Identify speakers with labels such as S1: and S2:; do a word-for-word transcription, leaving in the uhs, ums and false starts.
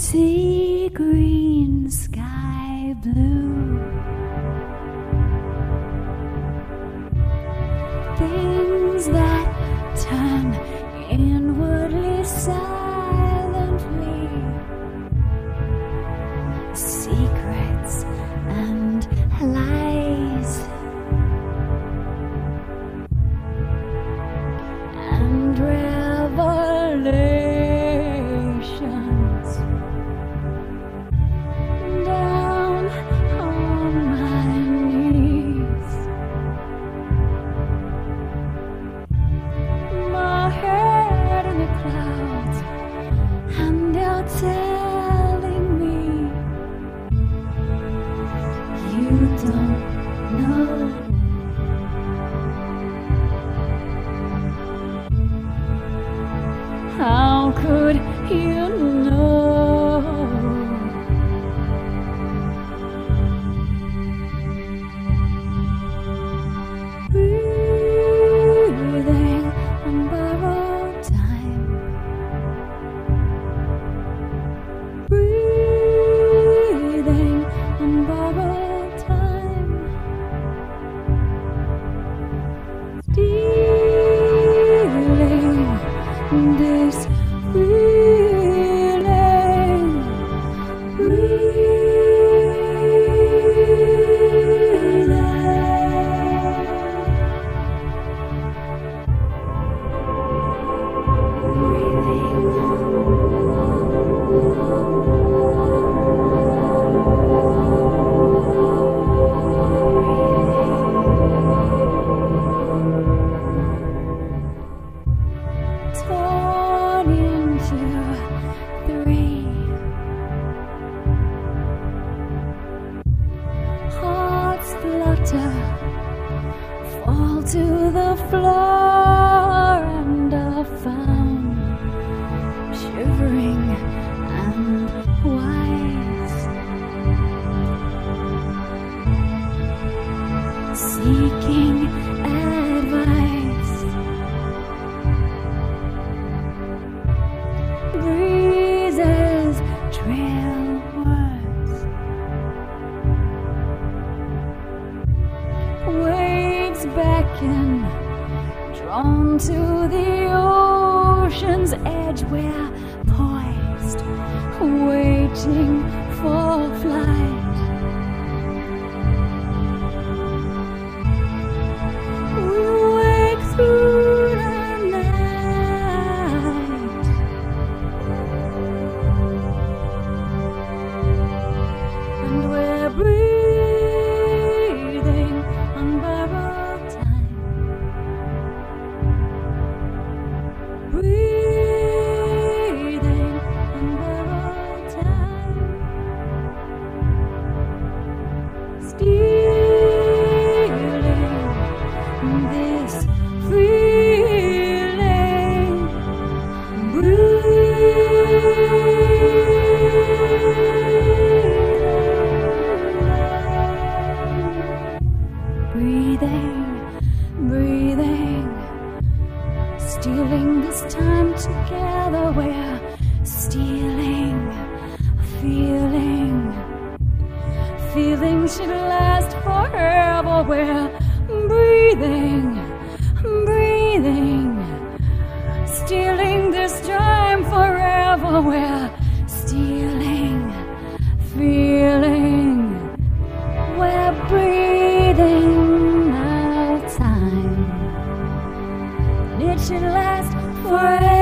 S1: sea green, sky blue. Things that turn inwardly silently, secrets and lies, and revelations. Down on my knees, my head in the clouds, and they're telling me you don't know. How could you know? Breathing on borrowed time, breathing on borrowed time, stealing this feeling, breathing, torn into three, hearts flutter, fall to the floor, and are found shivering and wise, seeking advice. Breezes trail words, waves beckon, drawn to the ocean's edge. We're poised, waiting for flight. We wake through the night, and we're breathing on borrowed time, breathing on borrowed time, stealing this feeling, breathing, breathing, stealing this time together. We're stealing a feeling, feeling should last forever. We're breathing, breathing, stealing this time forever. We're stealing, feeling, we're breathing out time. It should last forever.